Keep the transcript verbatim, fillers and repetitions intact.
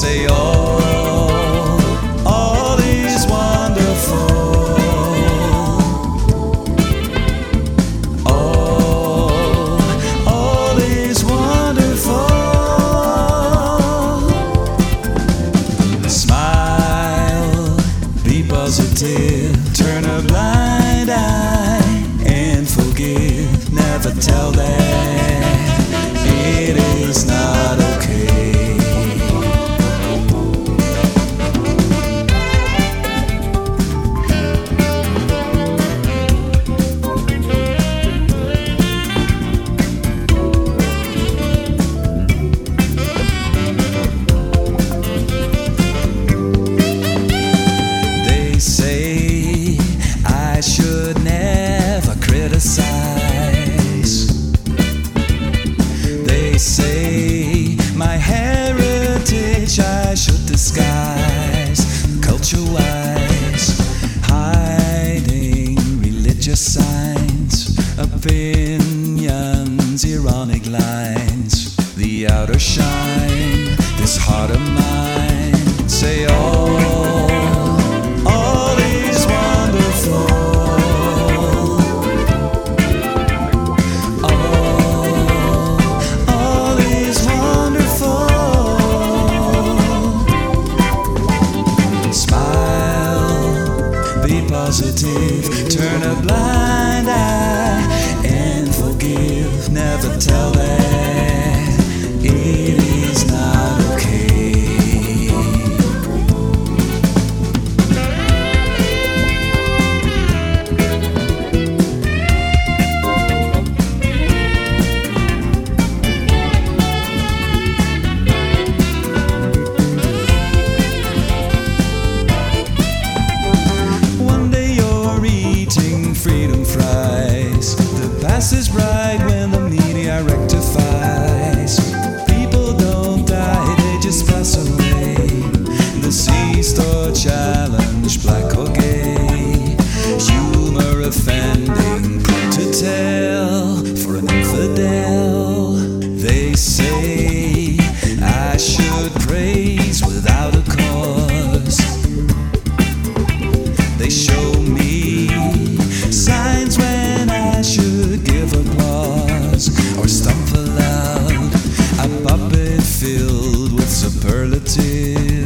say all, all is wonderful. All, all is wonderful. Smile, be positive, turn a blind eye and forgive. Never tell that it is not okay. They say I should never criticize. They say my heritage I should disguise, culture-wise, hiding religious signs, opinions, ironic lines. The outer shine, this heart of mine, say all, all is wonderful. Be positive, turn a blind eye and forgive. Never tell that it is not okay. Freedom fries. The past is bright when the media rectifies. People don't die, they just pass away. The C-store challenge, black or gay. Humor offending, to tell for an infidel. They say I should praise without a cause. They show me signs when I should give applause or stumble out, a puppet filled with superlatives.